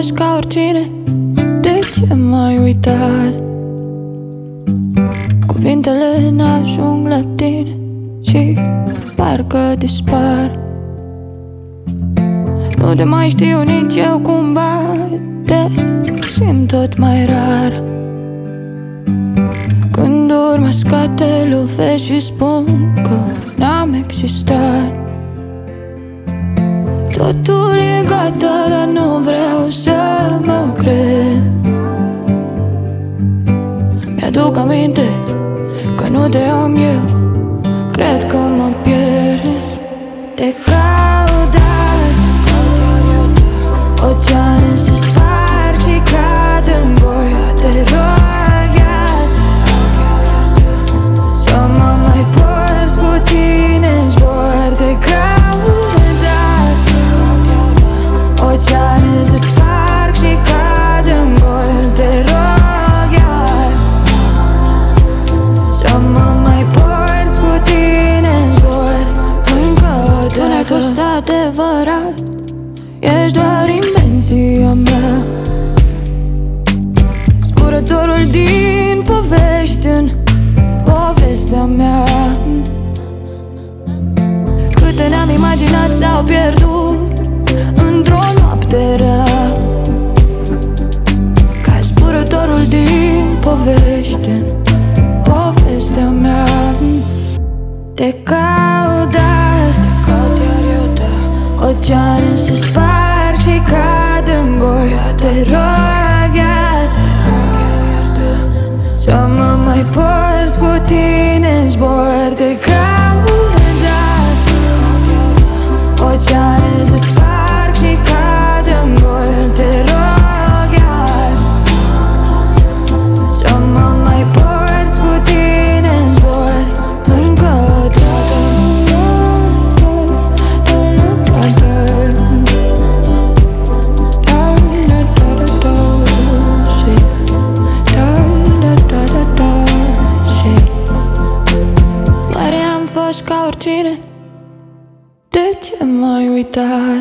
fost ca oricine. De ce m-ai uitat? Cuvintele n-ajung la tine și parcă dispar. Nu te mai știu nici eu cumva, te simt tot mai rar. Când urmă scate, lovesc și spun că n-am existat. Totul e gata, dar nu vreau să mă cred. Mi-aduc aminte că nu te am eu, cred că mă pierd. Te caut, dar oceane se sparg și cad în goi. Te rog, iar să mă mai porți cu tine în zbor. Te caut, dar oceane se sparg și cad în goi. Te rog, iar să mă mai porți cu tine în zbor. Încă o dată, până a fost adevărat, ești doar invenția mea, zburătorul din povești în povestea mea. Câte ne-am imaginat s-au pierdut într-o noapte rea, ca zburătorul din povești în povestea mea. Te caut, dar oceane se sparg și cad în goi. Te rog, iar să mă mai porți cu tine în zbor. Te caut, dar oceane se sparg și cad în goi. Te rog, iar să mă mai porți cu tine în zbor. Încă o dată. Ca oricine, de ce m-ai uitat?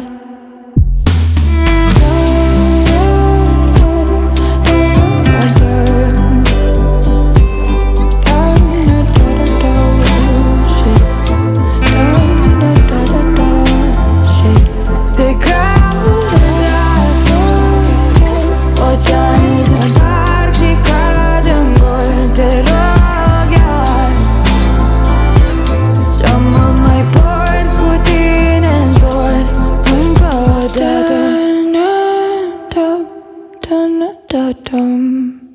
Te caut, dar oceane se sparg și cad în goi. Te rog, iar să mă mai porți cu tine în zbor. Încă o dată.